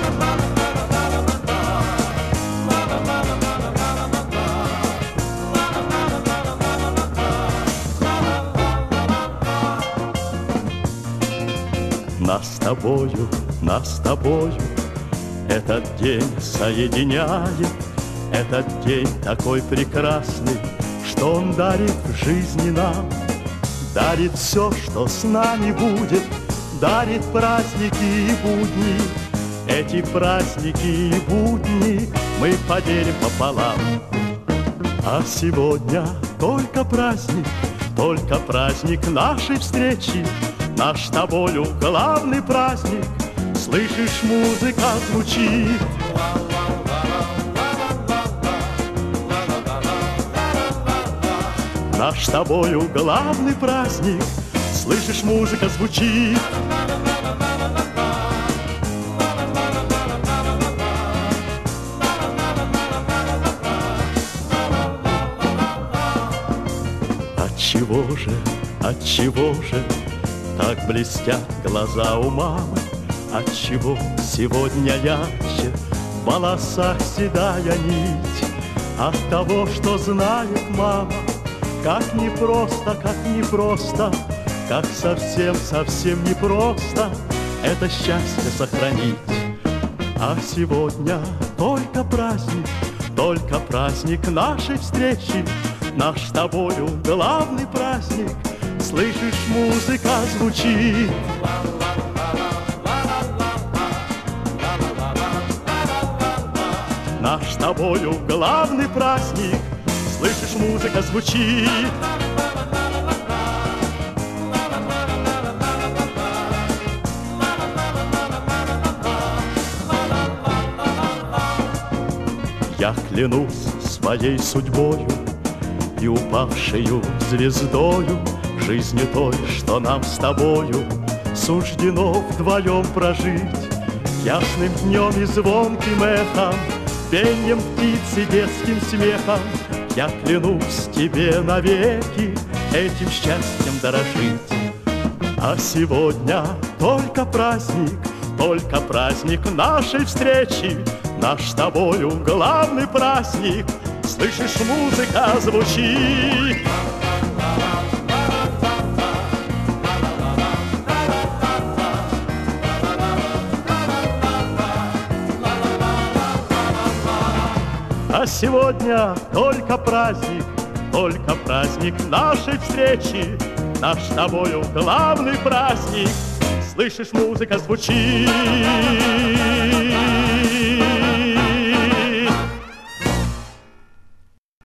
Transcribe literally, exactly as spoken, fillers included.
Нас с тобою, нас с тобою этот день соединяет. Этот день такой прекрасный, что он дарит в жизни нам. Дарит все, что с нами будет, дарит праздники и будни. Эти праздники и будни мы поделим пополам. А сегодня только праздник, только праздник нашей встречи. Наш с тобою главный праздник, слышишь, музыка звучит. Наш с тобою главный праздник, слышишь, музыка звучит. Отчего же, отчего же так блестят глаза у мамы? Отчего сегодня ярче в волосах седая нить? От того, что знает мама, как непросто, как непросто, как совсем-совсем непросто это счастье сохранить. А сегодня только праздник, только праздник нашей встречи. Наш с тобою главный праздник, слышишь, музыка звучит. Наш с тобою главный праздник, слышишь, музыка звучит. Я клянусь своей судьбою и упавшею звездою, жизнью той, что нам с тобою суждено вдвоем прожить. Ясным днем и звонким эхом, пеньем птиц и детским смехом я клянусь тебе навеки этим счастьем дорожить. А сегодня только праздник, только праздник нашей встречи. Наш с тобою главный праздник, слышишь, музыка звучит. А сегодня только праздник, только праздник нашей встречи. Наш с тобою главный праздник, слышишь, музыка звучит.